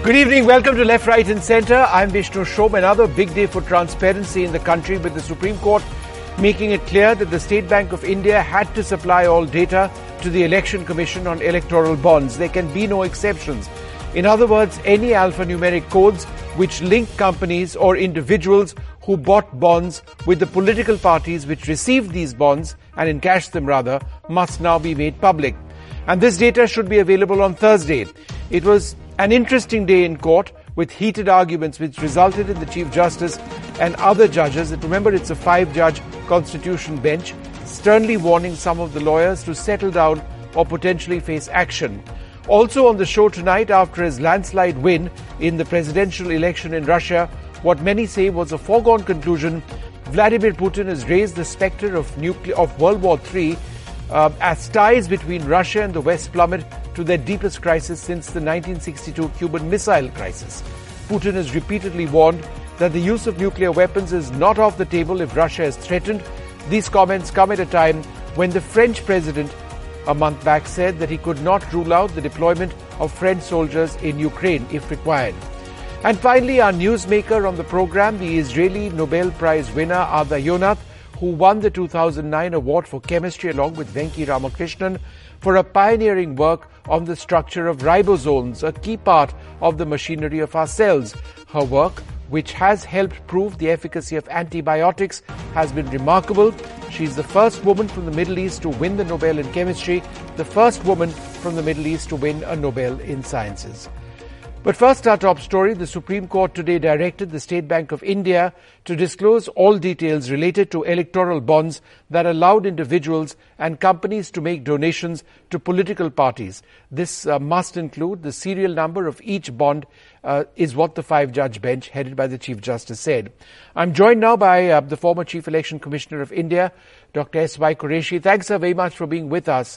Good evening. Welcome to Left, Right and Centre. I'm Vishnu Shom. Another big day for transparency in the country, with the Supreme Court making it clear that the State Bank of India had to supply all data to the Election Commission on electoral bonds. There can be no exceptions. In other words, any alphanumeric codes which link companies or individuals who bought bonds with the political parties which received these bonds and encashed them rather must now be made public. And this data should be available on Thursday. It was an interesting day in court with heated arguments which resulted in the Chief Justice and other judges, and remember it's a 5-judge constitution bench, sternly warning some of the lawyers to settle down or potentially face action. Also on the show tonight, after his landslide win in the presidential election in Russia, what many say was a foregone conclusion, Vladimir Putin has raised the spectre of World War III as ties between Russia and the West plummet to their deepest crisis since the 1962 Cuban Missile Crisis. Putin has repeatedly warned that the use of nuclear weapons is not off the table if Russia is threatened. These comments come at a time when the French president a month back said that he could not rule out the deployment of French soldiers in Ukraine if required. And finally, our newsmaker on the program, the Israeli Nobel Prize winner Ada Yonath, who won the 2009 award for chemistry along with Venki Ramakrishnan for a pioneering work on the structure of ribosomes, a key part of the machinery of our cells. Her work, which has helped prove the efficacy of antibiotics, has been remarkable. She's the first woman from the Middle East to win the Nobel in chemistry, the first woman from the Middle East to win a Nobel in sciences. But first, our top story. The Supreme Court today directed the State Bank of India to disclose all details related to electoral bonds that allowed individuals and companies to make donations to political parties. This must include the serial number of each bond, is what the 5-judge bench headed by the Chief Justice said. I'm joined now by the former Chief Election Commissioner of India, Dr. S.Y. Qureshi. Thanks very much for being with us.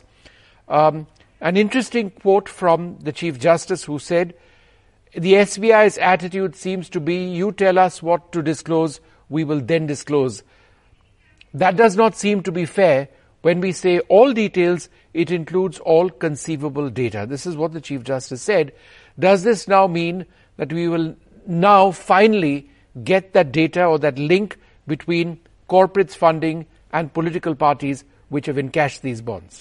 An interesting quote from the Chief Justice, who said, the SBI's attitude seems to be, you tell us what to disclose, we will then disclose. That does not seem to be fair. When we say all details, it includes all conceivable data. This is what the Chief Justice said. Does this now mean that we will now finally get that data or that link between corporates funding and political parties which have encashed these bonds?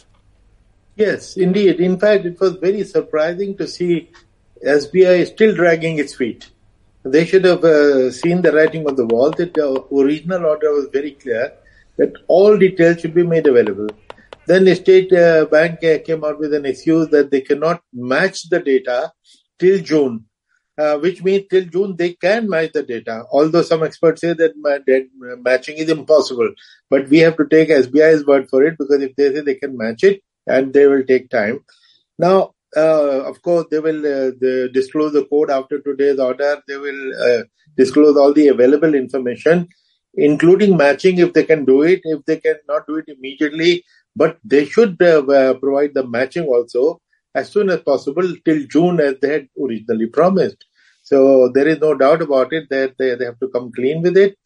Yes, indeed. In fact, it was very surprising to see SBI is still dragging its feet. They should have seen the writing on the wall. That the original order was very clear that all details should be made available. Then the State Bank came out with an excuse that they cannot match the data till June, which means till June they can match the data, although some experts say that matching is impossible. But we have to take SBI's word for it, because if they say they can match it, and they will take time. Now, of course, they will disclose the code after today's order. They will disclose all the available information, including matching if they can do it, if they cannot do it immediately. But they should provide the matching also as soon as possible till June, as they had originally promised. So there is no doubt about it that they have to come clean with it.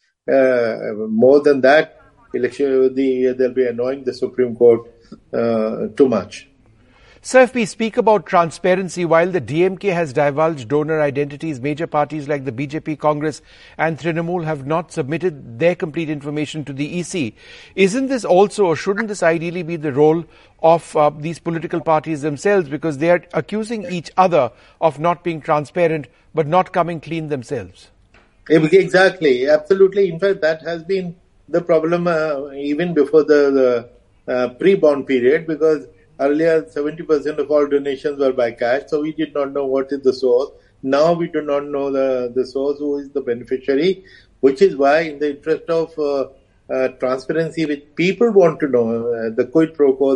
More than that, they'll be annoying the Supreme Court too much. Sir, if we speak about transparency, while the DMK has divulged donor identities, major parties like the BJP, Congress and Trinamool have not submitted their complete information to the EC. Isn't this also, or shouldn't this ideally be the role of these political parties themselves, because they are accusing each other of not being transparent but not coming clean themselves? Exactly, absolutely. In fact, that has been the problem even before the pre-bond period, because earlier, 70% of all donations were by cash, so we did not know what is the source. Now we do not know the source, who is the beneficiary, which is why, in the interest of transparency, which people want to know, the quid pro quo,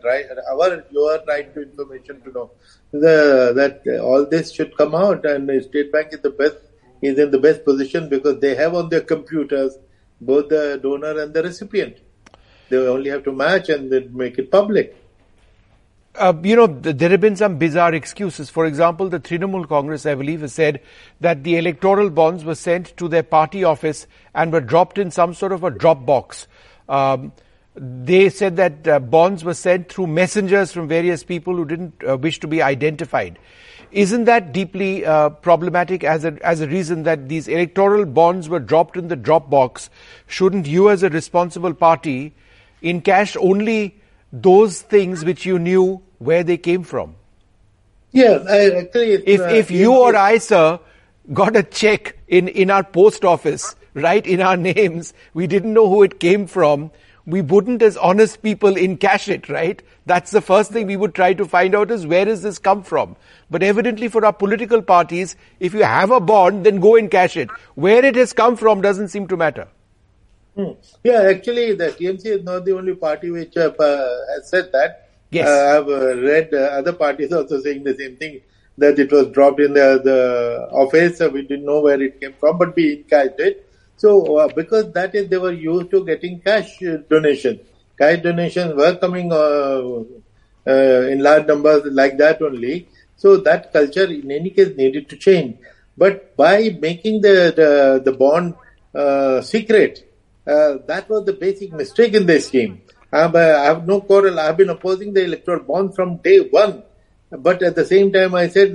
your right to information to know, that all this should come out, and the State Bank is in the best position, because they have on their computers both the donor and the recipient. They only have to match and then make it public. There have been some bizarre excuses. For example, the Trinamool Congress, I believe, has said that the electoral bonds were sent to their party office and were dropped in some sort of a drop box. they said that bonds were sent through messengers from various people who didn't wish to be identified. Isn't that deeply problematic as a reason that these electoral bonds were dropped in the drop box? Shouldn't you, as a responsible party, encash only those things which you knew where they came from? Yeah, actually, if you or I, sir, got a check in our post office, right, in our names, we didn't know who it came from, we wouldn't, as honest people, encash it, right? That's the first thing we would try to find out is where does this come from? But evidently for our political parties, if you have a bond, then go and cash it. Where it has come from doesn't seem to matter. Yeah, actually, the TMC is not the only party which has said that. Yes. I've read other parties also saying the same thing, that it was dropped in the office. We didn't know where it came from, but we encashed it. So, because that is, they were used to getting cash donations. Cash donations were coming in large numbers like that only. So that culture in any case needed to change. But by making the bond secret, that was the basic mistake in the scheme. I have no quarrel. I have been opposing the electoral bond from day one. But at the same time, I said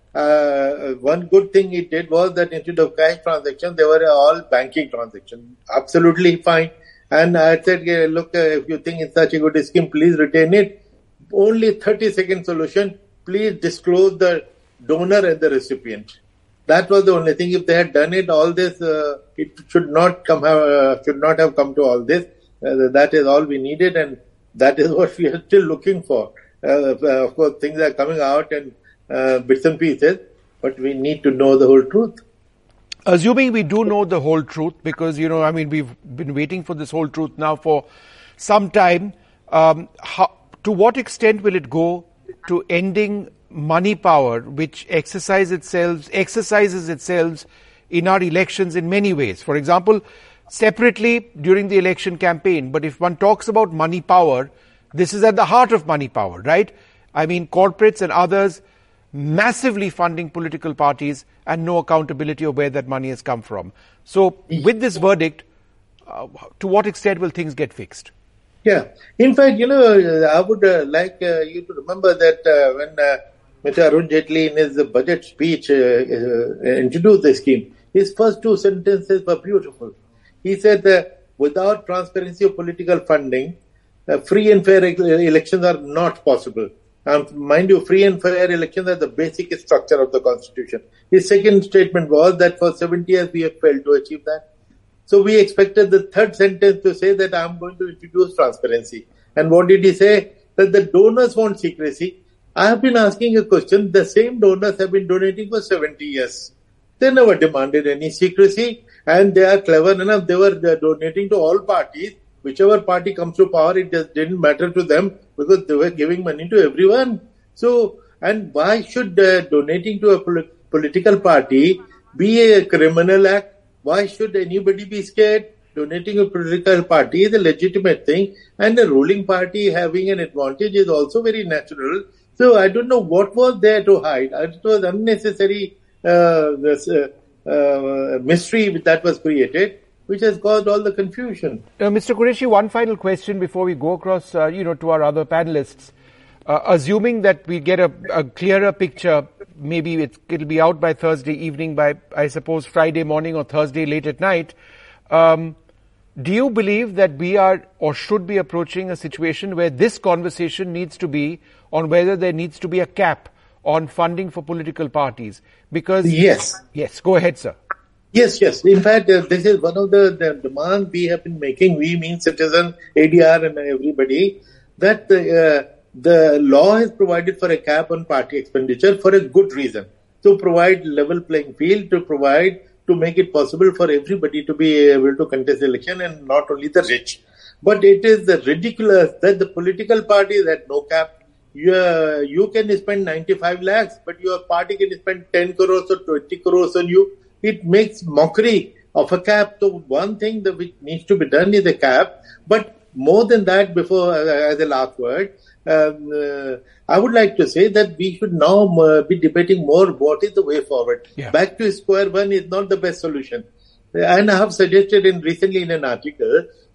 one good thing it did was that instead of cash transactions, they were all banking transactions. Absolutely fine. And I said, look, if you think it's such a good scheme, please retain it. Only 30-second solution. Please disclose the donor and the recipient. That was the only thing. If they had done it, all this, it should not have come to all this. That is all we needed, and that is what we are still looking for. Of course, things are coming out and bits and pieces, but we need to know the whole truth. Assuming we do know the whole truth, because, we've been waiting for this whole truth now for some time, to what extent will it go to ending money power, which exercises itself in our elections in many ways? For example, separately during the election campaign, but if one talks about money power, this is at the heart of money power, right? I mean, corporates and others massively funding political parties and no accountability of where that money has come from. So with this verdict, to what extent will things get fixed? Yeah. In fact, I would like you to remember that when Mr. Arun Jaitley in his budget speech introduced the scheme, his first two sentences were beautiful. He said that without transparency of political funding, free and fair elections are not possible. Mind you, free and fair elections are the basic structure of the constitution. His second statement was that for 70 years we have failed to achieve that. So we expected the third sentence to say that I'm going to introduce transparency. And what did he say? That the donors want secrecy. I have been asking a question. The same donors have been donating for 70 years. They never demanded any secrecy, and they are clever enough. They were donating to all parties. Whichever party comes to power, it just didn't matter to them because they were giving money to everyone. So, and why should donating to a political party be a criminal act? Why should anybody be scared? Donating to a political party is a legitimate thing, and the ruling party having an advantage is also very natural. So I don't know what was there to hide. It was unnecessary mystery that was created, which has caused all the confusion. Mr. Qureshi, one final question before we go across, to our other panelists. Assuming that we get a clearer picture, maybe it'll be out by Thursday evening, by, I suppose, Friday morning or Thursday late at night. Do you believe that we are or should be approaching a situation where this conversation needs to be on whether there needs to be a cap on funding for political parties? Because yes, go ahead, sir. Yes. In fact, this is one of the demands we have been making. We mean citizen, ADR, and everybody, that the law has provided for a cap on party expenditure for a good reason, to provide level playing field, to make it possible for everybody to be able to contest the election, and not only the rich. But it is ridiculous that the political parties had no cap. You can spend 95 lakhs, but your party can spend 10 crores or 20 crores on you. It makes mockery of a cap. So one thing that which needs to be done is a cap. But more than that, before as a last word, I would like to say that we should now be debating more what is the way forward. Yeah. Back to square one is not the best solution. And I have suggested recently in an article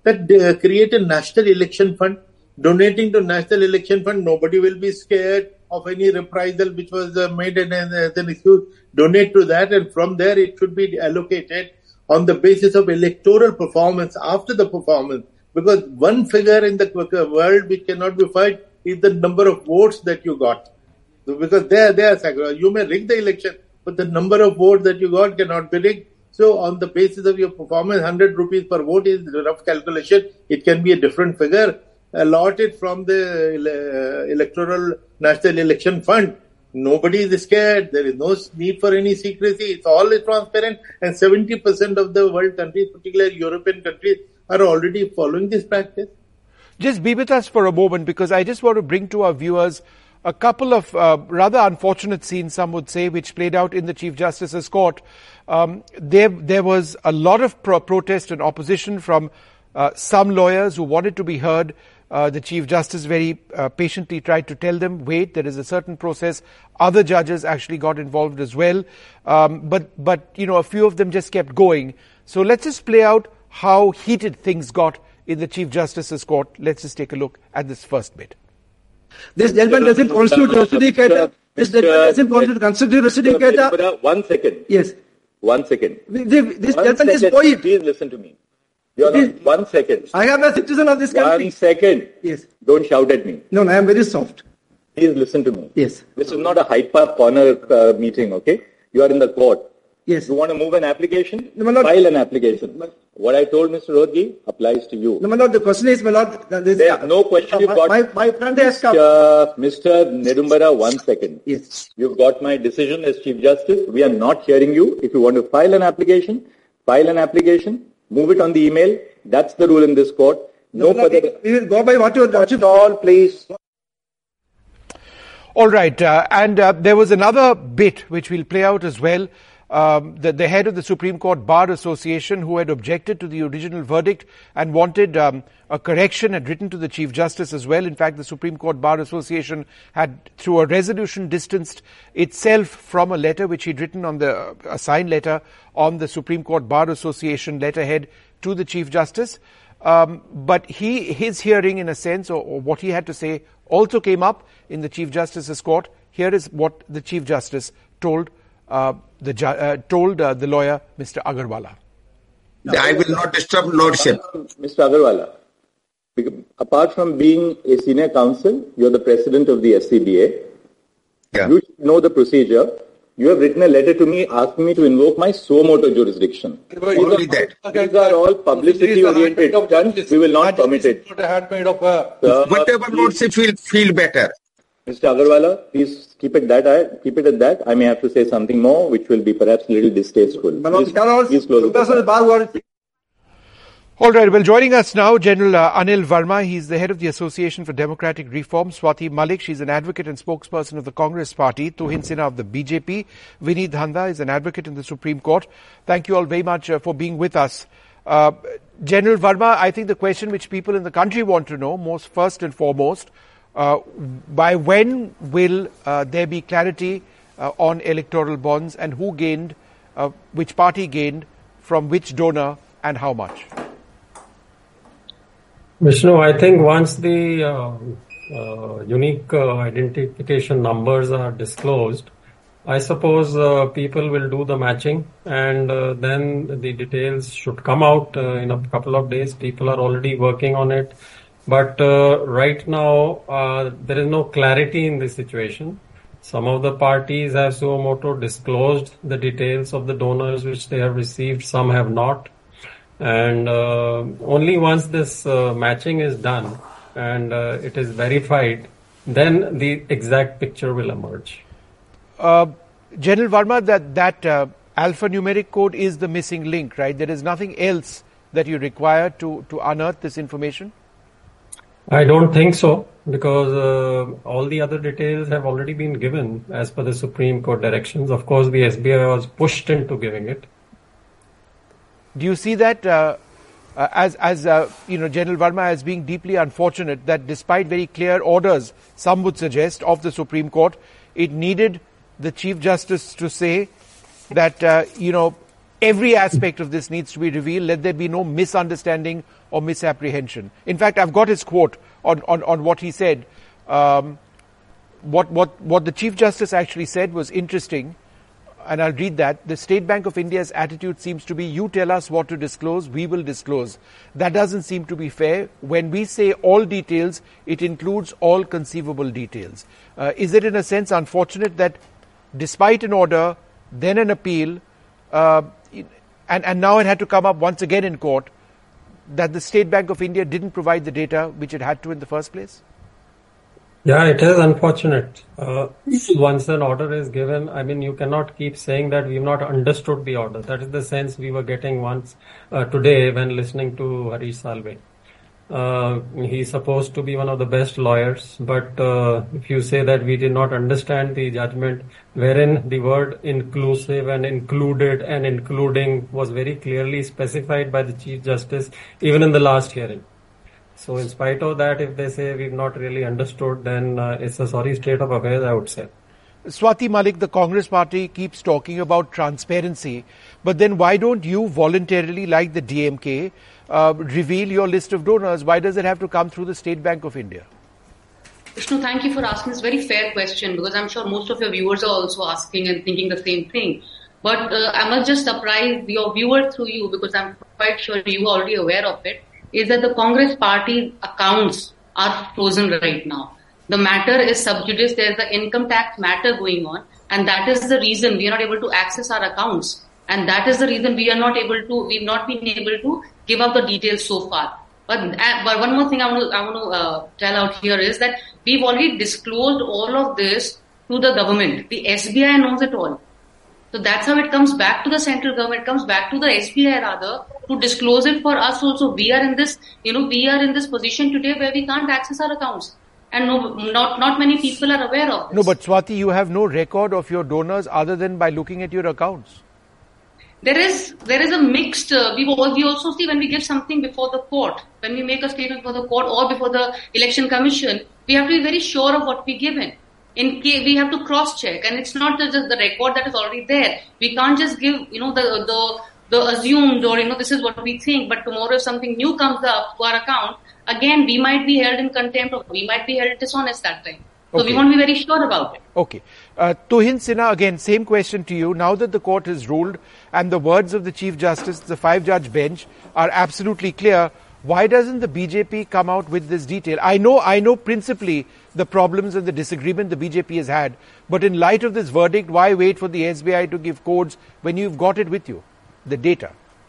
that create a national election fund. Donating to national election fund, nobody will be scared of any reprisal which was made as an excuse. Donate to that, and from there it should be allocated on the basis of electoral performance after the performance. Because one figure in the world which cannot be fight is the number of votes that you got. Because you may rig the election, but the number of votes that you got cannot be rigged. So on the basis of your performance, 100 rupees per vote is a rough calculation. It can be a different figure allotted from the electoral national election fund. Nobody is scared. There is no need for any secrecy. It's all transparent. And 70% of the world countries, particularly European countries, are already following this practice. Just be with us for a moment, because I just want to bring to our viewers a couple of rather unfortunate scenes, some would say, which played out in the Chief Justice's court. There was a lot of protest and opposition from some lawyers who wanted to be heard. The Chief Justice very patiently tried to tell them, wait, there is a certain process. Other judges actually got involved as well. But you know, a few of them just kept going. So let's just play out how heated things got in the Chief Justice's court. Let's just take a look at this first bit. This gentleman doesn't constitute Residicator. This gentleman doesn't constitute Residicator. 1 second. Yes. 1 second. This gentleman is poet. Please listen to me. Your Honor, 1 second. I am a citizen of this country. 1 second. Yes. Don't shout at me. No, I am very soft. Please listen to me. Yes. This is not a Hyde Park corner meeting, okay? You are in the court. Yes. You want to move an application? No, my lord. File an application. What I told Mr. Rodgi applies to you. No, my lord, the question is, my lord... There is no question you've got. My friend has come. Mr. Nedumbara, 1 second. Yes. You've got my decision as Chief Justice. We are not hearing you. If you want to file an application, move it on the email. That's the rule in this court. No further... We will go by what you... That's all, please. All right. And there was another bit which we'll play out as well. The head of the Supreme Court Bar Association, who had objected to the original verdict and wanted a correction, had written to the Chief Justice as well. In fact, the Supreme Court Bar Association had, through a resolution, distanced itself from a letter which he'd written on a signed letter on the Supreme Court Bar Association letterhead to the Chief Justice. But his hearing, in a sense, or what he had to say, also came up in the Chief Justice's court. Here is what the Chief Justice told the lawyer, Mr. Agarwala. I will not disturb Lordship. Mr. Agarwala, apart from being a senior counsel, you are the president of the SCBA. Yeah. You should know the procedure. You have written a letter to me asking me to invoke my suo motu jurisdiction. Only that. These are all publicity-oriented stunts. We will not permit it. Whatever Lordship feel better. Mr. Agarwala, please keep it at that. I may have to say something more, which will be perhaps a little distasteful. Please close it. All right. Well, joining us now, General Anil Verma. He's the head of the Association for Democratic Reform. Swati Malik, she's an advocate and spokesperson of the Congress Party. Tuhin Sinha of the BJP. Vineet Dhanda is an advocate in the Supreme Court. Thank you all very much for being with us. General Verma, I think the question which people in the country want to know, first and foremost, by when will there be clarity on electoral bonds, and who gained, which party gained, from which donor, and how much? Vishnu, I think once the unique identification numbers are disclosed, I suppose people will do the matching, and then the details should come out in a couple of days. People are already working on it. But right now, there is no clarity in this situation. Some of the parties have suo motu disclosed the details of the donors which they have received. Some have not. And only once this matching is done and it is verified, then the exact picture will emerge. General Verma, that alphanumeric code is the missing link, right? There is nothing else that you require to unearth this information? I don't think so, because all the other details have already been given as per the Supreme Court directions. Of course, the SBI was pushed into giving it. Do you see that as General Verma, as being deeply unfortunate that despite very clear orders, some would suggest, of the Supreme Court, it needed the Chief Justice to say that, every aspect of this needs to be revealed. Let there be no misunderstanding or misapprehension. In fact, I've got his quote on what he said. What the Chief Justice actually said was interesting, and I'll read that. The State Bank of India's attitude seems to be, you tell us what to disclose, we will disclose. That doesn't seem to be fair. When we say all details, it includes all conceivable details. Is it in a sense unfortunate that despite an order, then an appeal, and now it had to come up once again in court, that the State Bank of India didn't provide the data which it had to in the first place? Yeah, it is unfortunate. Once an order is given, I mean, you cannot keep saying that we've not understood the order. That is the sense we were getting once today when listening to Harish Salve. He's supposed to be one of the best lawyers, but if you say that we did not understand the judgment, wherein the word inclusive and included and including was very clearly specified by the Chief Justice, even in the last hearing. So in spite of that, if they say we've not really understood, then it's a sorry state of affairs, I would say. Swati Malik, the Congress party keeps talking about transparency, but then why don't you voluntarily, like the DMK, reveal your list of donors? Why does it have to come through the State Bank of India? Vishnu, thank you for asking this very fair question, because I'm sure most of your viewers are also asking and thinking the same thing. But I must just surprise your viewers through you, because I'm quite sure you are already aware of it, is that the Congress party accounts are frozen right now. The matter is sub judice. There's the income tax matter going on, and that is the reason we are not able to access our accounts. And that is the reason we've not been able to give out the details so far. But one more thing I want to tell out here is that we've already disclosed all of this to the government. The SBI knows it all. So that's how it comes back to the central government, it comes back to the SBI rather, to disclose it for us also. We are in this, we are in this position today where we can't access our accounts. And not many people are aware of this. No, but Swati, you have no record of your donors other than by looking at your accounts. There is a mixed, we also see when we give something before the court, when we make a statement for the court or before the election commission, we have to be very sure of what we give in. In case we have to cross-check, and it's not just the record that is already there. We can't just give, the assumed or, this is what we think, but tomorrow if something new comes up to our account, again, we might be held in contempt or we might be held dishonest that time. So we want to be very sure about it. Okay. Tuhin Sinha, again, same question to you. Now that the court has ruled and the words of the Chief Justice, the 5-judge bench are absolutely clear, why doesn't the BJP come out with this detail? I know principally the problems and the disagreement the BJP has had, but in light of this verdict, why wait for the SBI to give codes when you've got it with you, the data?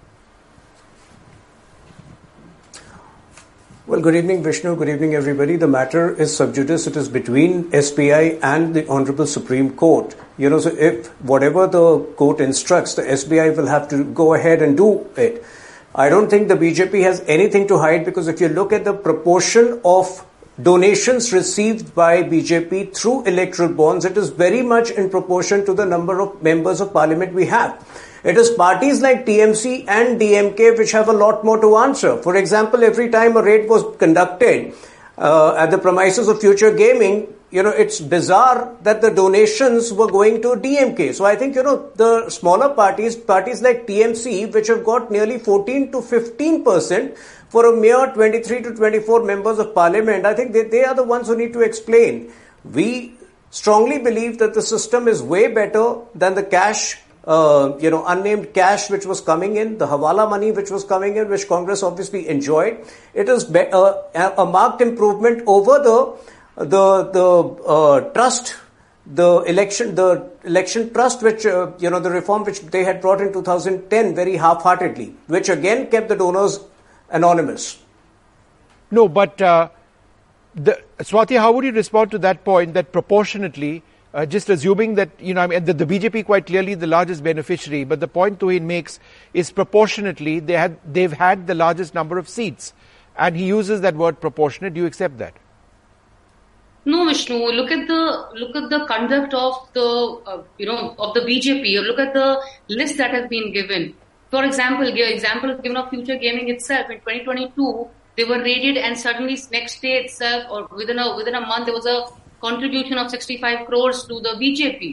Well, good evening, Vishnu. Good evening, everybody. The matter is sub judice. It is between SBI and the Honorable Supreme Court. So if whatever the court instructs, the SBI will have to go ahead and do it. I don't think the BJP has anything to hide, because if you look at the proportion of donations received by BJP through electoral bonds, it is very much in proportion to the number of members of parliament we have. It is parties like TMC and DMK which have a lot more to answer. For example, every time a raid was conducted at the premises of Future Gaming, it's bizarre that the donations were going to DMK. So I think, the smaller parties like TMC, which have got nearly 14 to 15% for a mere 23 to 24 members of parliament, I think they are the ones who need to explain. We strongly believe that the system is way better than the cash, unnamed cash which was coming in, the Hawala money which was coming in, which Congress obviously enjoyed. It is a marked improvement over the trust, the election trust, which, the reform which they had brought in 2010 very half-heartedly, which again kept the donors anonymous. No, but Swati, how would you respond to that point that proportionately, just assuming that, the BJP quite clearly the largest beneficiary, but the point Tuhin makes is proportionately they've had the largest number of seats, and he uses that word proportionate. Do you accept that? No, Vishnu. Look at the conduct of the of the BJP. Look at the list that has been given. For example, given of Future Gaming itself in 2022, they were raided, and suddenly next day itself, or within a month, there was a contribution of 65 crores to the BJP.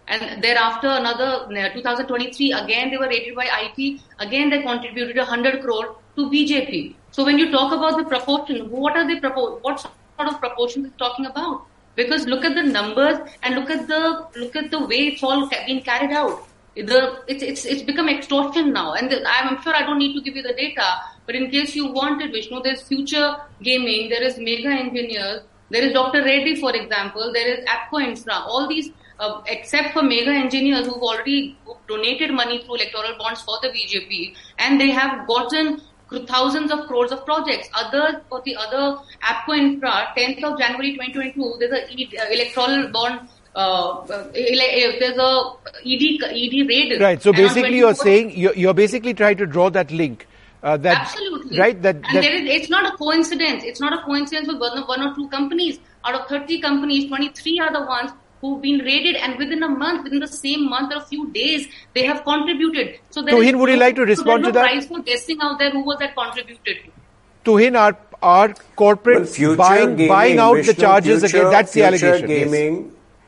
And thereafter, another 2023, again they were rated by IT. Again, they contributed 100 crore to BJP. So when you talk about the proportion, what are they what sort of proportion is talking about? Because look at the numbers and look at the way it's all being carried out. It's become extortion now, and I'm sure I don't need to give you the data, but in case you wanted, Vishnu, there's Future Gaming, there is Mega Engineers, there is Dr. Reddy, for example, there is APCO Infra. All these, except for Mega Engineers, who've already donated money through electoral bonds for the BJP, and they have gotten thousands of crores of projects. For the other APCO Infra, 10th of January 2022, there's an electoral bond. There's a ED raid. Right. So basically, you're basically trying to draw that link. Absolutely. Right. It's not a coincidence. It's not a coincidence with one or two companies. Out of 30 companies, 23 are the ones who've been raided, and within the same month or a few days, they have contributed. So Tuhin, would you like to respond to that? Price for guessing out there who was that contributed to. Tuhin, are corporates buying out the charges again? That's the allegation. Gaming.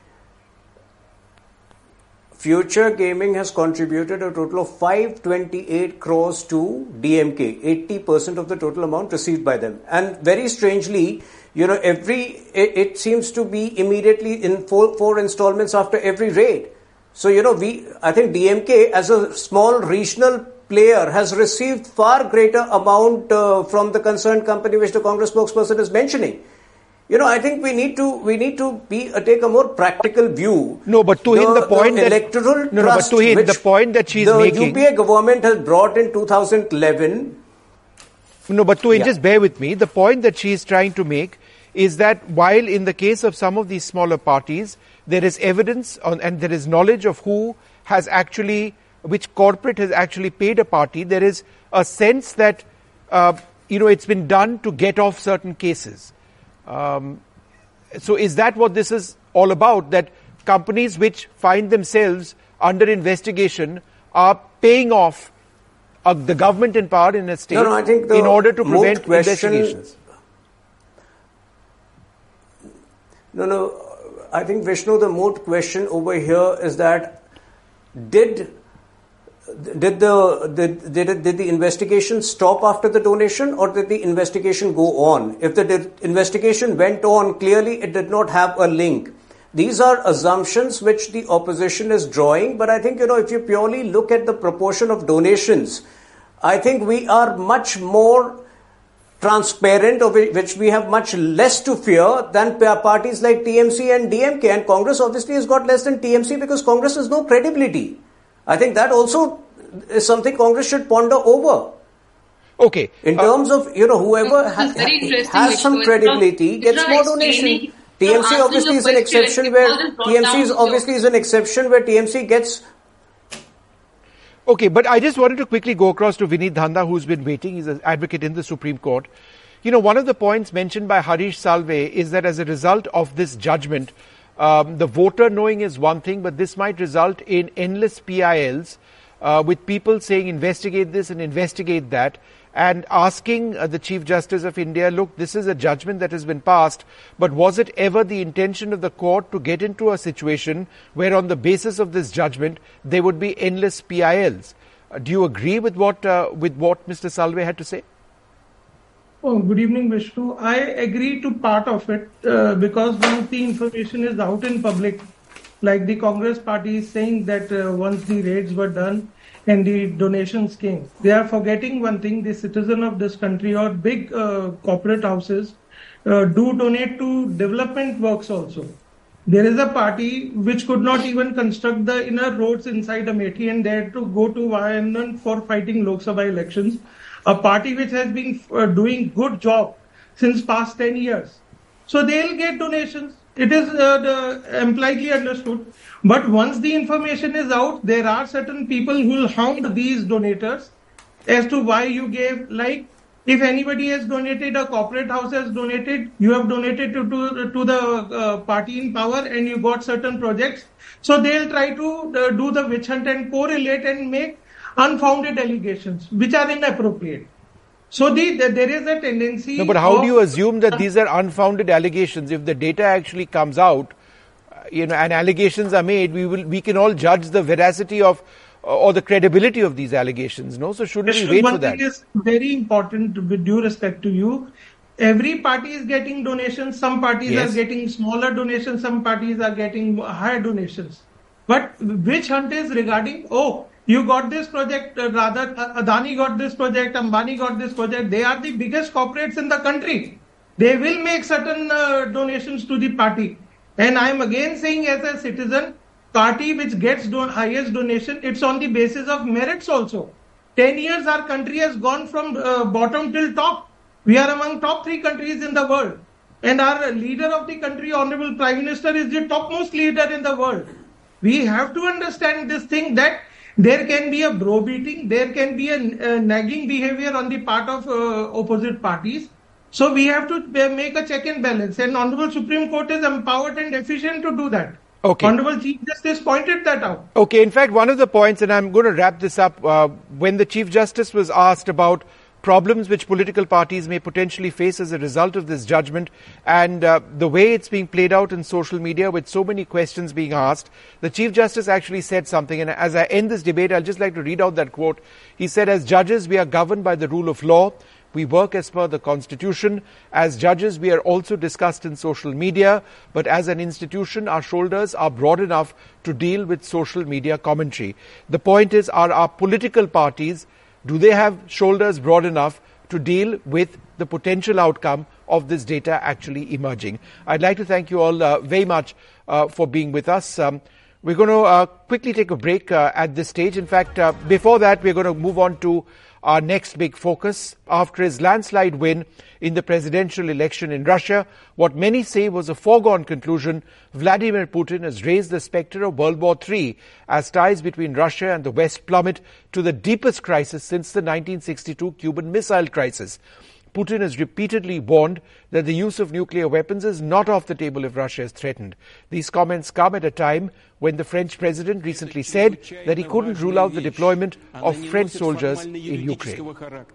Future Gaming has contributed a total of 528 crores to DMK, 80% of the total amount received by them. And very strangely, it seems to be immediately in four installments after every raid. So, I think DMK as a small regional player has received far greater amount from the concerned company, which the Congress spokesperson is mentioning. I think we need to take a more practical view. No, but Tuhin, the point that electoral trust, the point that she's making, the UPA government has brought in 2011. No, but Tuhin, just bear with me. The point that she is trying to make is that while in the case of some of these smaller parties, there is evidence and there is knowledge of which corporate has actually paid a party, there is a sense that it's been done to get off certain cases. So is that what this is all about? That companies which find themselves under investigation are paying off the government in power in a state I think in order to prevent investigations? I think, Vishnu, the moot question over here is that did the investigation stop after the donation, or did the investigation go on? If the investigation went on, clearly it did not have a link. These are assumptions which the opposition is drawing, but I think, if you purely look at the proportion of donations, I think we are much more transparent, of which we have much less to fear than parties like TMC and DMK. And Congress obviously has got less than TMC because Congress has no credibility. I think that also is something Congress should ponder over. Okay. In terms of, whoever has some credibility gets more donation. TMC obviously is an exception where TMC gets. Okay, but I just wanted to quickly go across to Vineet Dhanda, who's been waiting. He's an advocate in the Supreme Court. One of the points mentioned by Harish Salve is that as a result of this judgment, the voter knowing is one thing, but this might result in endless PILs with people saying investigate this and investigate that, and asking the Chief Justice of India, look, this is a judgment that has been passed, but was it ever the intention of the court to get into a situation where on the basis of this judgment there would be endless PILs? Do you agree with what Mr. Salve had to say? Oh, good evening, Vishnu. I agree to part of it because once the information is out in public, like the Congress party is saying that once the raids were done and the donations came, they are forgetting one thing: the citizen of this country or big corporate houses do donate to development works also. There is a party which could not even construct the inner roads inside Amethi, and they had to go to Wayanad for fighting Lok Sabha elections. A party which has been doing good job since past 10 years. So they'll get donations. It is impliedly understood. But once the information is out, there are certain people who will hound these donators as to why you gave. Like, if anybody has donated, a corporate house has donated, you have donated to the party in power and you got certain projects. So they'll try to do the witch hunt and correlate and make unfounded allegations, which are inappropriate. So there is a tendency. No, but how do you assume that these are unfounded allegations if the data actually comes out and allegations are made, we can all judge the veracity of or the credibility of these allegations, no? So shouldn't we wait for that? One thing is very important, with due respect to you. Every party is getting donations. Some parties are getting smaller donations. Some parties are getting higher donations. But witch hunt is regarding, you got this project, rather Adani got this project, Ambani got this project. They are the biggest corporates in the country. They will make certain donations to the party. And I am again saying, as a citizen, party which gets highest donation, it's on the basis of merits also. 10 years our country has gone from bottom till top. We are among top 3 countries in the world. And our leader of the country, Honorable Prime Minister, is the topmost leader in the world. We have to understand this thing, that there can be a bro-beating, there can be a nagging behavior on the part of opposite parties. So we have to make a check and balance. And Honorable Supreme Court is empowered and efficient to do that. Okay. Honorable Chief Justice pointed that out. Okay, in fact, one of the points, and I'm going to wrap this up, when the Chief Justice was asked about problems which political parties may potentially face as a result of this judgment and the way it's being played out in social media with so many questions being asked, the Chief Justice actually said something, and as I end this debate, I'll just like to read out that quote. He said, "As judges, we are governed by the rule of law. We work as per the Constitution. As judges, we are also discussed in social media. But as an institution, our shoulders are broad enough to deal with social media commentary." The point is, are our political parties, do they have shoulders broad enough to deal with the potential outcome of this data actually emerging? I'd like to thank you all very much for being with us. We're going to quickly take a break at this stage. In fact, before that, we're going to move on to our next big focus. After his landslide win in the presidential election in Russia, what many say was a foregone conclusion, Vladimir Putin has raised the spectre of World War III as ties between Russia and the West plummet to the deepest crisis since the 1962 Cuban Missile Crisis. Putin has repeatedly warned that the use of nuclear weapons is not off the table if Russia is threatened. These comments come at a time when the French president recently said that he couldn't rule out the deployment of French soldiers in Ukraine.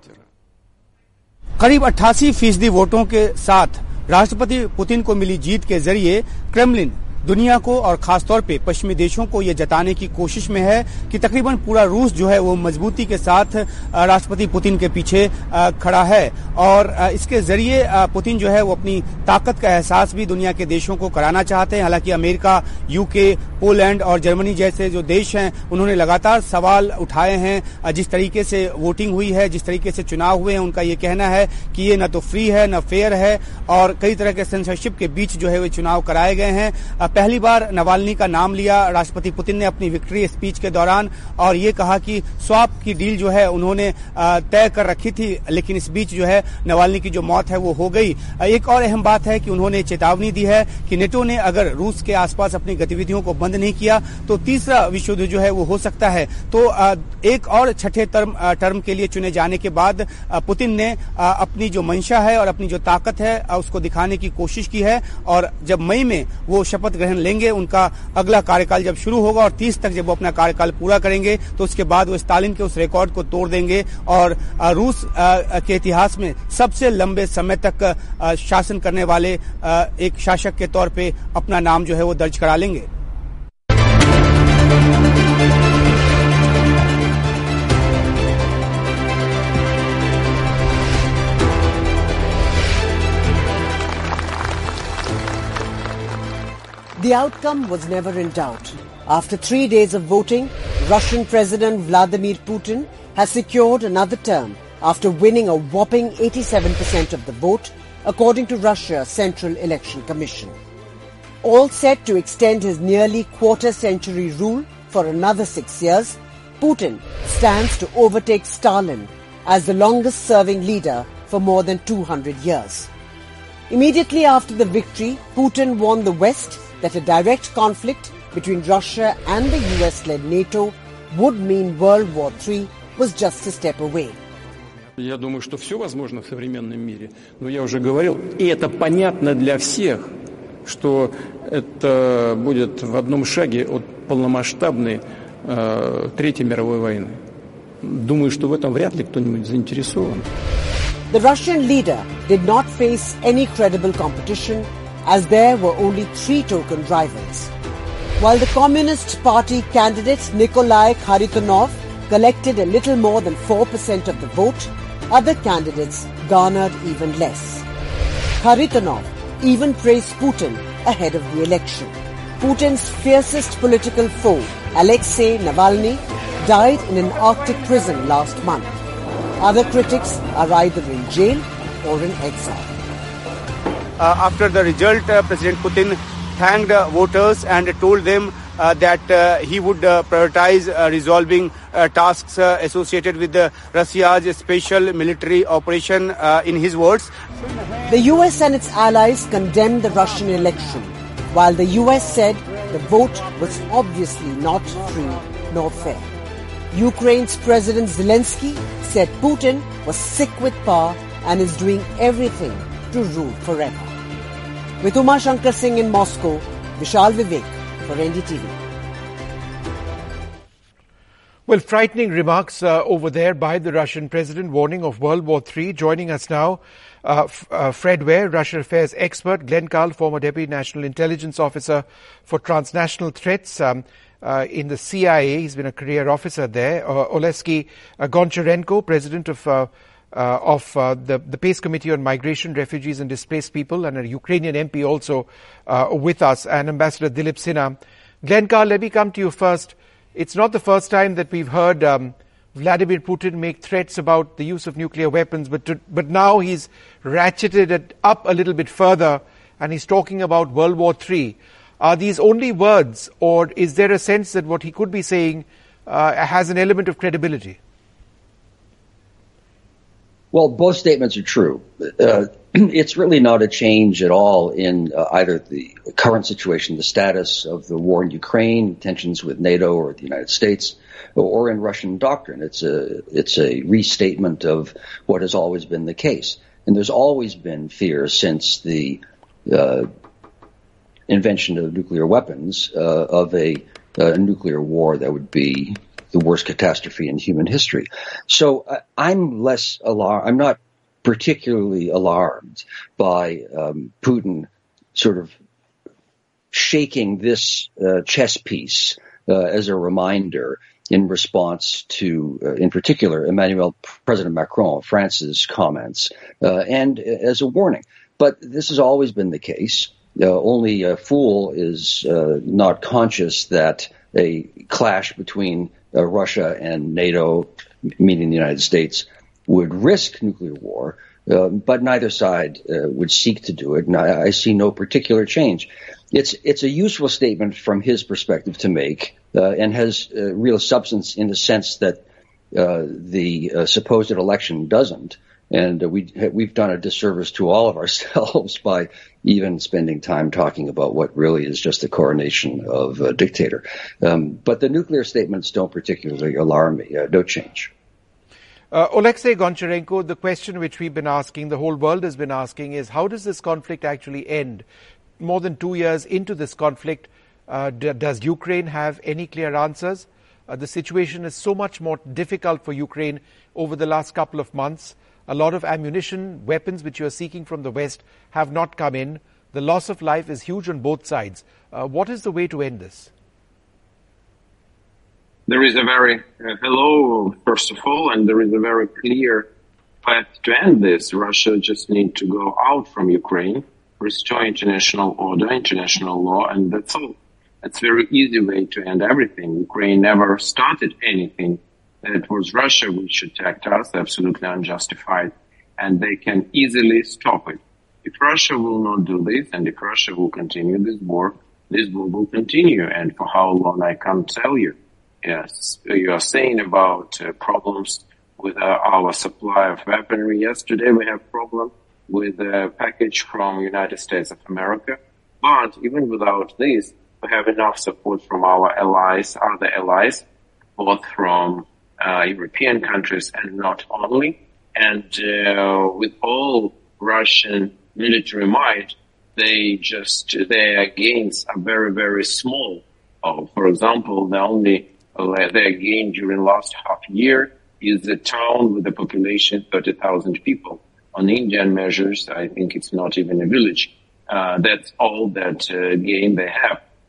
करीब 88% वोटों के साथ राष्ट्रपति Putin को मिली जीत के जरिए Kremlin दुनिया को और खासतौर पे पश्चिमी देशों को ये जताने की कोशिश में है कि तकरीबन पूरा रूस जो है वो मजबूती के साथ राष्ट्रपति पुतिन के पीछे खड़ा है और इसके जरिए पुतिन जो है वो अपनी ताकत का एहसास भी दुनिया के देशों को कराना चाहते हैं। हालांकि अमेरिका, यूके, पोलैंड और जर्मनी जैसे जो देश हैं उन्होंने लगातार सवाल उठाए हैं। जिस तरीके से वोटिंग हुई है, जिस तरीके से चुनाव हुए हैं, उनका ये कहना है कि ये न तो फ्री है न फेयर है और कई तरह के सेंसरशिप के बीच जो है वो चुनाव कराए गए हैं। पहली बार नावाल्नी का नाम लिया राष्ट्रपति पुतिन ने अपनी विक्ट्री स्पीच के दौरान और ये कहा कि स्वाप की डील जो है उन्होंने तय कर रखी थी, लेकिन इस बीच जो है नावाल्नी की जो मौत है वो हो गई। एक और अहम बात है कि उन्होंने चेतावनी दी है कि नेटो ने अगर रूस के आसपास अपनी गतिविधियों को बंद नहीं किया तो तीसरा विश्व युद्ध जो है वो हो सकता है। तो एक और छठे टर्म के लिए चुने जाने के बाद पुतिन ने अपनी जो मंशा है और अपनी जो ताकत है उसको दिखाने की कोशिश की है और जब मई में वो शपथ ग्रहण लेंगे, उनका अगला कार्यकाल जब शुरू होगा और 30 तक जब वो अपना कार्यकाल पूरा करेंगे तो उसके बाद वो स्टालिन के उस रिकॉर्ड को तोड़ देंगे और रूस के इतिहास में सबसे लंबे समय तक शासन करने वाले एक शासक के तौर पे अपना नाम जो है वो दर्ज करा लेंगे। The outcome was never in doubt. After 3 days of voting, Russian President Vladimir Putin has secured another term after winning a whopping 87% of the vote, according to Russia's Central Election Commission. All set to extend his nearly quarter-century rule for another 6 years, Putin stands to overtake Stalin as the longest-serving leader for more than 200 years. Immediately after the victory, Putin warned the West that a direct conflict between Russia and the US-led NATO would mean World War III was just a step away. Я думаю, что все возможно в современном мире, но я уже говорил, и это понятно для всех, что это будет в одном шаге от полномасштабной Третьей мировой войны. Думаю, что в этом вряд ли кто-нибудь заинтересован. The Russian leader did not face any credible competition as there were only 3 token rivals. While the Communist Party candidate Nikolai Kharitonov collected a little more than 4% of the vote, other candidates garnered even less. Kharitonov even praised Putin ahead of the election. Putin's fiercest political foe, Alexei Navalny, died in an Arctic prison last month. Other critics are either in jail or in exile. After the result, President Putin thanked voters and told them that he would prioritize resolving tasks associated with Russia's special military operation, in his words. The US and its allies condemned the Russian election, while the US said the vote was obviously not free nor fair. Ukraine's President Zelensky said Putin was sick with power and is doing everything to rule forever. With Uma Shankar Singh in Moscow, Vishal Vivek for NDTV. Well, frightening remarks over there by the Russian president, warning of World War III. Joining us now, Fred Ware, Russian affairs expert, Glenn Carl, former Deputy National Intelligence Officer for Transnational Threats in the CIA. He's been a career officer there. Oleksiy Goncharenko, president of the PACE Committee on Migration, Refugees and Displaced People, and a Ukrainian MP also with us, and Ambassador Dilip Sinha. Glenn Carl, let me come to you first. It's not the first time that we've heard Vladimir Putin make threats about the use of nuclear weapons, but now he's ratcheted it up a little bit further, and he's talking about World War III. Are these only words, or is there a sense that what he could be saying has an element of credibility? Well, both statements are true. It's really not a change at all in either the current situation, the status of the war in Ukraine, tensions with NATO or the United States, or in Russian doctrine. It's a restatement of what has always been the case. And there's always been fear since the invention of nuclear weapons of a nuclear war that would be the worst catastrophe in human history. So I'm less alarmed. I'm not particularly alarmed by Putin sort of shaking this chess piece as a reminder in response to, in particular, President Macron, France's comments, and as a warning. But this has always been the case. Only a fool is not conscious that a clash between Russia and NATO, meaning the United States, would risk nuclear war, but neither side would seek to do it, and I see no particular change. It's a useful statement from his perspective to make, and has real substance in the sense that the supposed election doesn't, and we've done a disservice to all of ourselves by even spending time talking about what really is just the coronation of a dictator. But the nuclear statements don't particularly alarm me. No change. Oleksiy Goncharenko, the question which we've been asking, the whole world has been asking, is how does this conflict actually end? More than 2 years into this conflict, does Ukraine have any clear answers? The situation is so much more difficult for Ukraine over the last couple of months. A lot of ammunition, weapons which you are seeking from the West have not come in. The loss of life is huge on both sides. What is the way to end this? There is a very, hello, first of all, and there is a very clear path to end this. Russia just needs to go out from Ukraine, restore international order, international law, and that's all. It's a very easy way to end everything. Ukraine never started anything. It was Russia which attacked us, absolutely unjustified, and they can easily stop it. If Russia will not do this, and if Russia will continue this war will continue, and for how long I can't tell you. Yes, you are saying about problems with our supply of weaponry. Yesterday we have problem with a package from United States of America, but even without this, we have enough support from our allies, other allies, both from European countries and not only. And with all Russian military might, their gains are very, very small. For example, their gain during last half year is a town with a population 30,000 people. On Indian measures, I think it's not even a village. That's all that gain they have.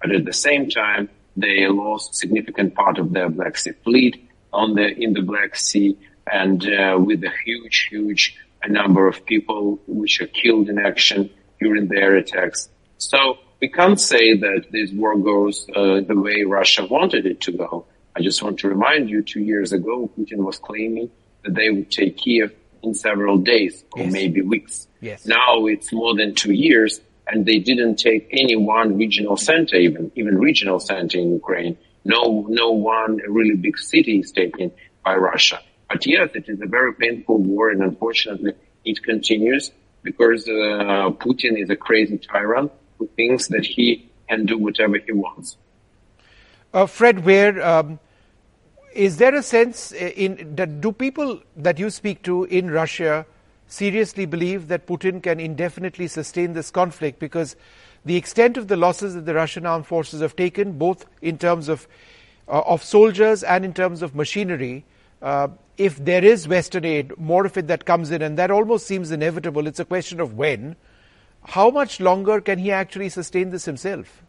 but at the same time, they lost significant part of their Black Sea fleet in the Black Sea, and with a huge number of people which are killed in action during their attacks. So we can't say that this war goes the way Russia wanted it to go. I just want to remind you, 2 years ago, Putin was claiming that they would take Kiev in several days or maybe weeks. Yes. Now it's more than 2 years, and they didn't take any one regional center, even regional center in Ukraine. No one really big city is taken by Russia. But yes, it is a very painful war, and unfortunately, it continues because Putin is a crazy tyrant who thinks that he can do whatever he wants. Fred Ware, is there a sense that do people that you speak to in Russia seriously believe that Putin can indefinitely sustain this conflict? Because the extent of the losses that the Russian armed forces have taken, both in terms of soldiers and in terms of machinery, if there is Western aid, more of it that comes in, and that almost seems inevitable, it's a question of when, how much longer can he actually sustain this himself?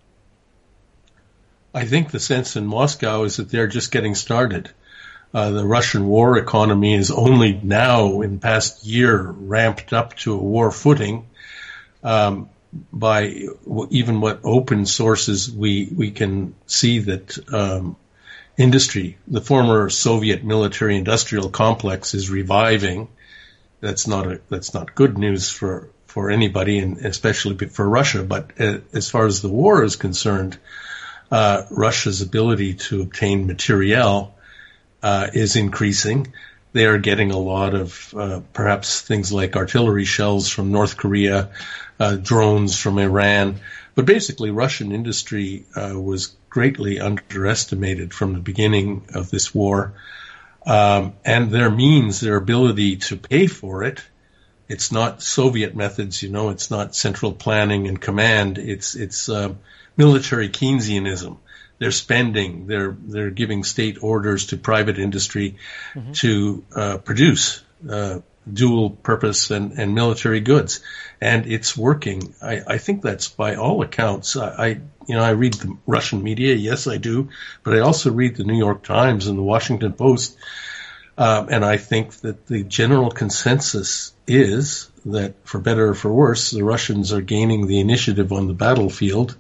I think the sense in Moscow is that they're just getting started. The Russian war economy is only now, in the past year, ramped up to a war footing. By even what open sources we can see that industry, the former Soviet military-industrial complex, is reviving. That's not good news for anybody, and especially for Russia. But as far as the war is concerned, Russia's ability to obtain materiel is increasing. They are getting a lot of perhaps things like artillery shells from North Korea, drones from Iran. But basically, Russian industry was greatly underestimated from the beginning of this war. And their ability to pay for it, it's not Soviet methods, it's not central planning and command. It's military Keynesianism. They're spending, they're giving state orders to private industry to produce dual purpose and military goods. And it's working. I think that's by all accounts. I read the Russian media. Yes, I do. But I also read the New York Times and the Washington Post. And I think that the general consensus is that, for better or for worse, the Russians are gaining the initiative on the battlefield.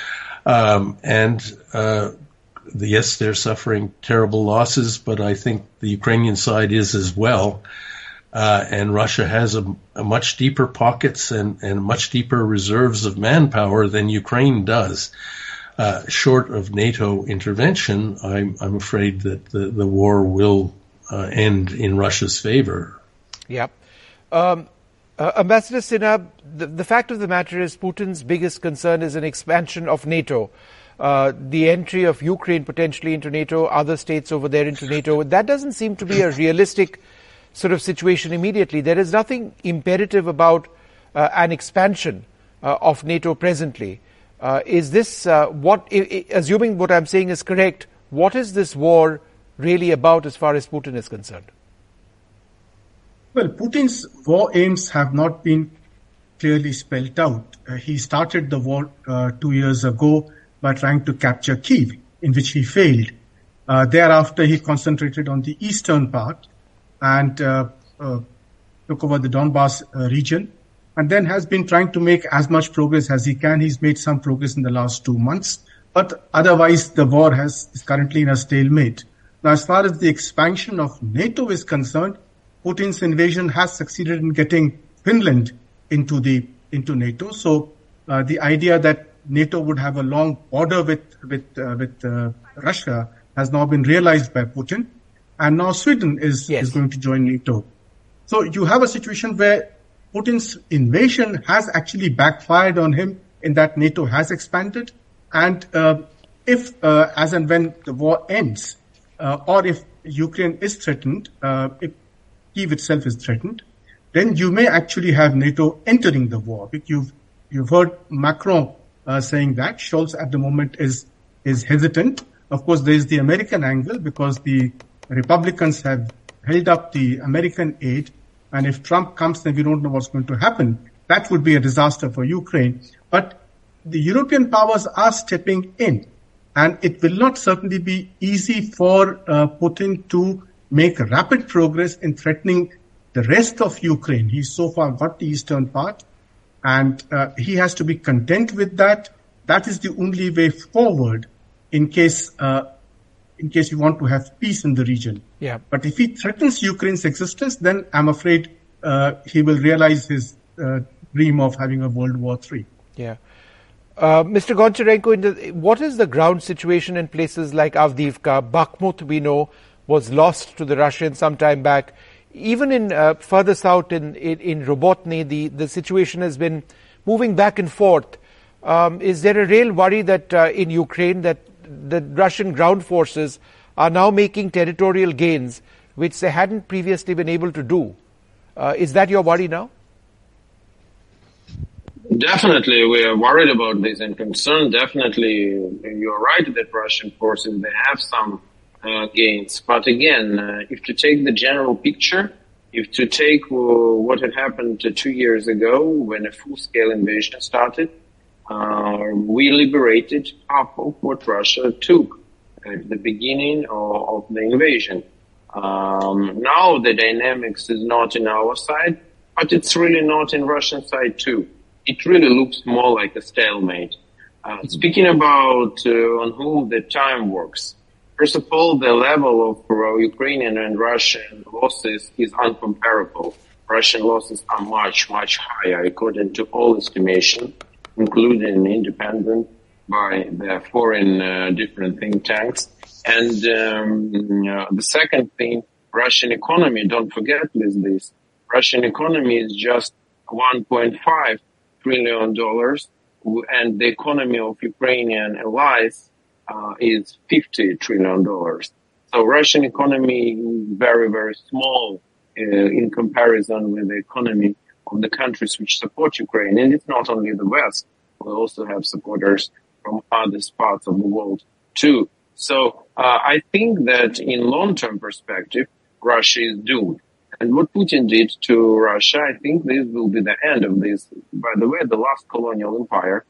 Yes, they're suffering terrible losses, but I think the Ukrainian side is as well. And Russia has a much deeper pockets and much deeper reserves of manpower than Ukraine does. Short of NATO intervention, I'm afraid that the war will end in Russia's favor. Yeah. Ambassador Sinha, the fact of the matter is Putin's biggest concern is an expansion of NATO. The entry of Ukraine potentially into NATO, other states over there into NATO. That doesn't seem to be a realistic sort of situation immediately. There is nothing imperative about an expansion of NATO presently. Is this assuming what I'm saying is correct, what is this war really about as far as Putin is concerned? Well, Putin's war aims have not been clearly spelled out. He started the war 2 years ago by trying to capture Kyiv, in which he failed. Thereafter, he concentrated on the eastern part and took over the Donbas region, and then has been trying to make as much progress as he can. He's made some progress in the last 2 months, but otherwise the war is currently in a stalemate. Now, as far as the expansion of NATO is concerned, Putin's invasion has succeeded in getting Finland into NATO. So the idea that NATO would have a long border with Russia has now been realized by Putin, and now Sweden is going to join NATO. So you have a situation where Putin's invasion has actually backfired on him in that NATO has expanded, and if as and when the war ends, or if Ukraine is threatened, if Kyiv itself is threatened, then you may actually have NATO entering the war. You've heard Macron saying that. Scholz at the moment is hesitant. Of course, there is the American angle because the Republicans have held up the American aid, and if Trump comes, then we don't know what's going to happen. That would be a disaster for Ukraine. But the European powers are stepping in, and it will not certainly be easy for Putin to make rapid progress in threatening the rest of Ukraine. He's so far got the eastern part, and he has to be content with that. That is the only way forward in case you want to have peace in the region. Yeah. But if he threatens Ukraine's existence, then I'm afraid he will realize his dream of having a World War III. Yeah. Mr. Goncharenko, what is the ground situation in places like Avdiivka? Bakhmut, we know, was lost to the Russians some time back. Even in further south in Robotny, the situation has been moving back and forth. Is there a real worry that in Ukraine that the Russian ground forces are now making territorial gains which they hadn't previously been able to do? Is that your worry now? Definitely, we are worried about this and concerned. Definitely, you're right that Russian forces, they have some gains. But again, if to take the general picture, if to take what had happened 2 years ago when a full-scale invasion started, we liberated half of what Russia took at the beginning of the invasion. Now the dynamics is not in our side, but it's really not in Russian side too. It really looks more like a stalemate. Speaking about on whom the time works, first of all, the level of Ukrainian and Russian losses is uncomparable. Russian losses are much, much higher according to all estimation, including independent by the foreign different think tanks. And the second thing, Russian economy, don't forget this, Russian economy is just $1.5 trillion, and the economy of Ukrainian allies is $50 trillion. So Russian economy is very, very small in comparison with the economy of the countries which support Ukraine. And it's not only the West. We also have supporters from other parts of the world too. So I think that in long-term perspective, Russia is doomed. And what Putin did to Russia, I think this will be the end of this. By the way, the last colonial empire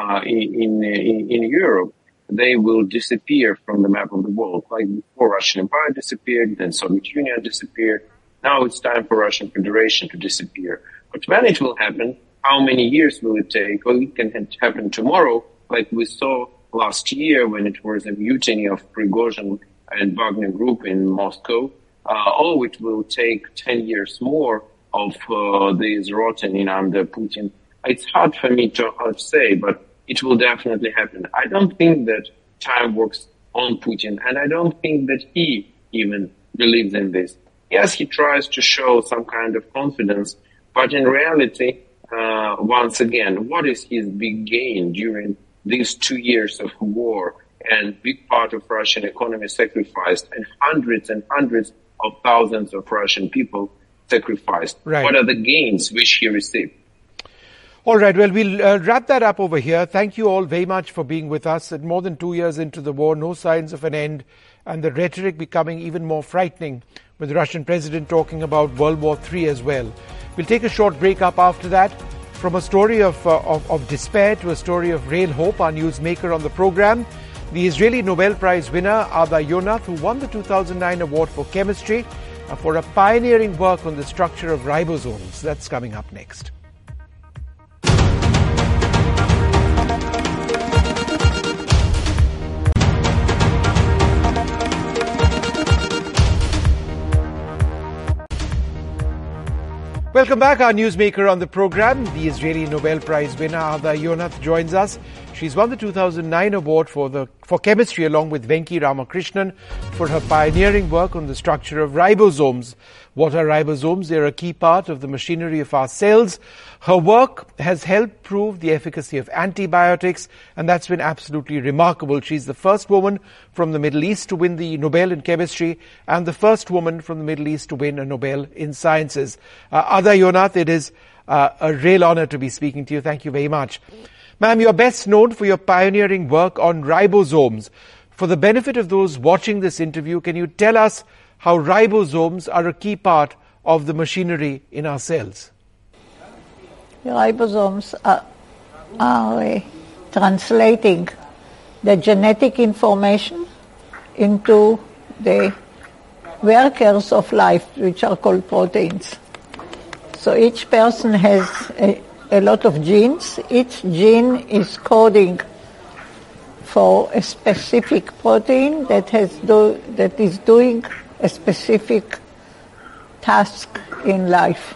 in Europe, they will disappear from the map of the world. Like before, Russian Empire disappeared, then Soviet Union disappeared. Now it's time for Russian Federation to disappear. But when it will happen, how many years will it take? Well, it can happen tomorrow, like we saw last year when it was a mutiny of Prigozhin and Wagner Group in Moscow. Or it will take 10 years more of this rotting under Putin. It's hard for me to say, but it will definitely happen. I don't think that time works on Putin, and I don't think that he even believes in this. Yes, he tries to show some kind of confidence, but in reality, once again, what is his big gain during these 2 years of war and big part of Russian economy sacrificed and hundreds of thousands of Russian people sacrificed? Right. What are the gains which he received? All right, well, we'll wrap that up over here. Thank you all very much for being with us. At more than 2 years into the war, no signs of an end, and the rhetoric becoming even more frightening, with the Russian president talking about World War III as well. We'll take a short break up after that. From a story of despair to a story of real hope, our newsmaker on the program, the Israeli Nobel Prize winner Ada Yonath, who won the 2009 award for chemistry for a pioneering work on the structure of ribosomes. That's coming up next. Welcome back. Our newsmaker on the program, the Israeli Nobel Prize winner Ada Yonath, joins us. She's won the 2009 award for chemistry along with Venki Ramakrishnan for her pioneering work on the structure of ribosomes. What are ribosomes? They're a key part of the machinery of our cells. Her work has helped prove the efficacy of antibiotics, and that's been absolutely remarkable. She's the first woman from the Middle East to win the Nobel in chemistry and the first woman from the Middle East to win a Nobel in sciences. Ada Yonath, it is a real honor to be speaking to you. Thank you very much. Ma'am, you're best known for your pioneering work on ribosomes. For the benefit of those watching this interview, can you tell us how ribosomes are a key part of the machinery in our cells? Ribosomes are translating the genetic information into the workers of life, which are called proteins. So each person has a lot of genes. Each gene is coding for a specific protein that is doing a specific task in life.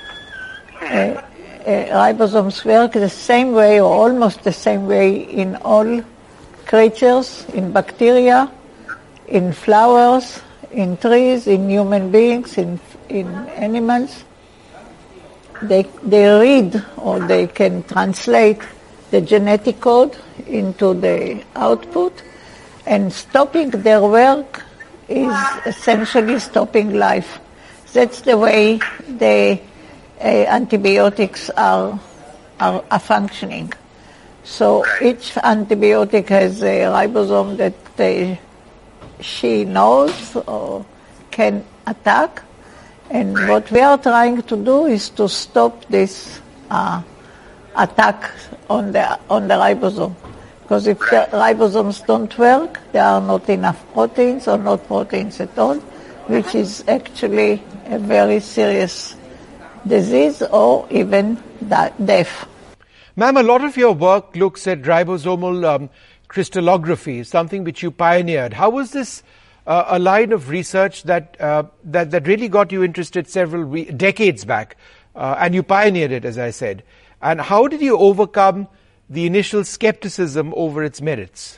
Ribosomes work the same way or almost the same way in all creatures, in bacteria, in flowers, in trees, in human beings, in animals. They read or they can translate the genetic code into the output, and stopping their work is essentially stopping life. That's the way the antibiotics are functioning. So each antibiotic has a ribosome that she knows or can attack, and what we are trying to do is to stop this attack on the ribosome. Because if the ribosomes don't work, there are not enough proteins or not proteins at all, which is actually a very serious disease or even death. Ma'am, a lot of your work looks at ribosomal crystallography, something which you pioneered. How was this a line of research that really got you interested several decades back, and you pioneered it, as I said? And how did you overcome the initial skepticism over its merits?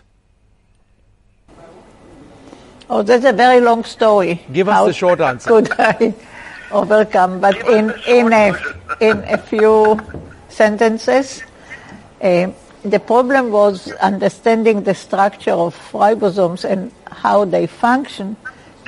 Oh, that's a very long story. Give us the short answer. Could I overcome? But in a few sentences, the problem was understanding the structure of ribosomes and how they function.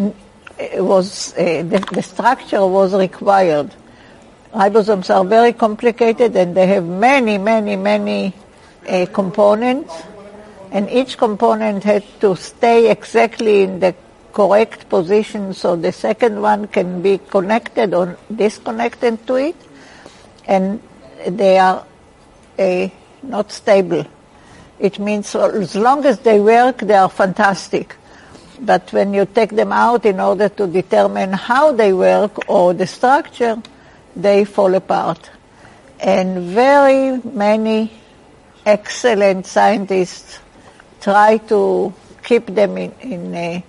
The structure was required. Ribosomes are very complicated and they have many components, and each component had to stay exactly in the correct position so the second one can be connected or disconnected to it, and they are not stable. It means as long as they work, they are fantastic. But when you take them out in order to determine how they work or the structure, they fall apart. And very many excellent scientists try to keep them in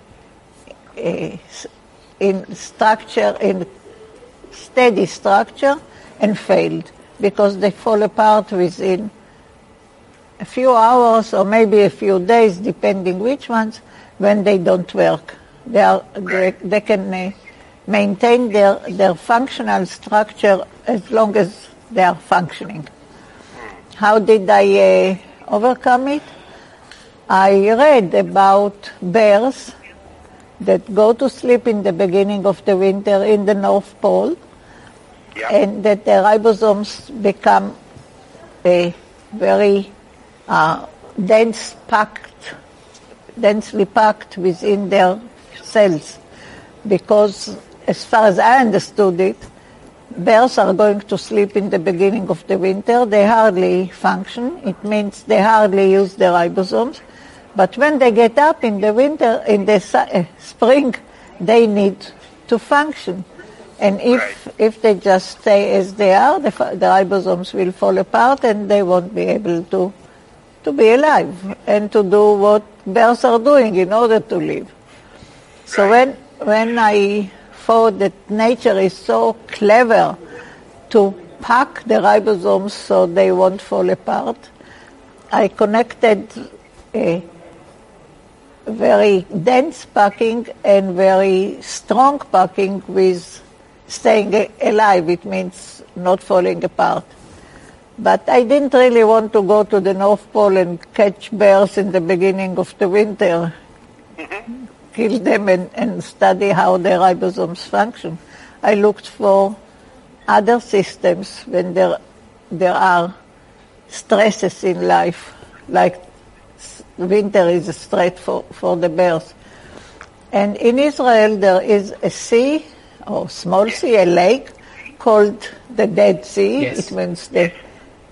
structure, in steady structure, and failed because they fall apart within a few hours or maybe a few days, depending which ones, when they don't work. They can maintain their functional structure as long as they are functioning. How did I overcome it? I read about bears that go to sleep in the beginning of the winter in the North Pole, and that the ribosomes become a very densely packed within their cells, because as far as I understood it, bears are going to sleep in the beginning of the winter. They hardly function. It means they hardly use their ribosomes. But when they get up in the winter, in the spring, they need to function. And if they just stay as they are, the ribosomes will fall apart and they won't be able to be alive and to do what bears are doing in order to live. So when I thought that nature is so clever to pack the ribosomes so they won't fall apart, I connected a very dense packing and very strong packing with staying alive. It means not falling apart. But I didn't really want to go to the North Pole and catch bears in the beginning of the winter, kill them and study how their ribosomes function. I looked for other systems when there are stresses in life, like winter is a threat for the bears. And in Israel there is a sea, or small sea, a lake, called the Dead Sea. Yes. It means the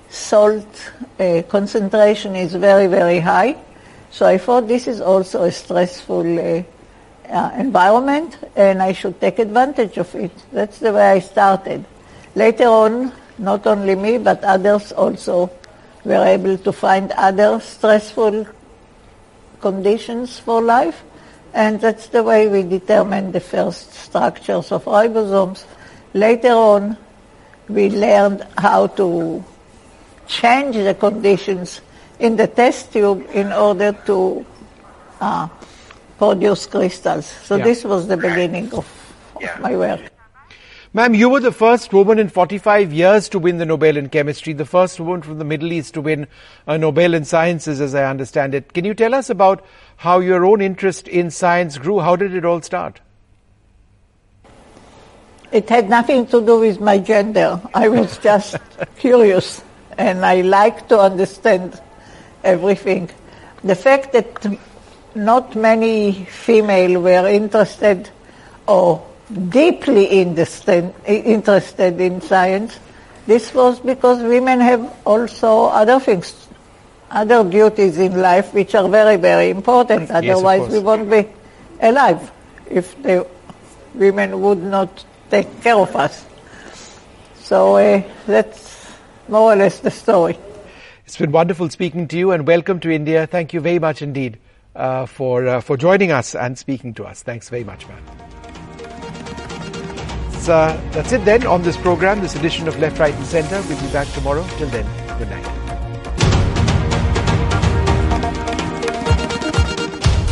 salt concentration is very, very high. So I thought this is also a stressful environment, and I should take advantage of it. That's the way I started. Later on, not only me, but others also were able to find other stressful conditions for life, and that's the way we determined the first structures of ribosomes. Later on, we learned how to change the conditions in the test tube in order to produce crystals. So this was the beginning of my work. Ma'am, you were the first woman in 45 years to win the Nobel in Chemistry, the first woman from the Middle East to win a Nobel in Sciences, as I understand it. Can you tell us about how your own interest in science grew? How did it all start? It had nothing to do with my gender. I was just curious, and I like to understand everything. The fact that not many females were interested or deeply interested in science, this was because women have also other things, other duties in life which are very, very important. Otherwise we won't be alive if the women would not take care of us. So that's more or less the story. It's been wonderful speaking to you, and welcome to India. Thank you very much indeed for joining us and speaking to us. Thanks very much, ma'am. That's it then on this program, this edition of Left, Right and Centre. We'll be back tomorrow. Till then, good night.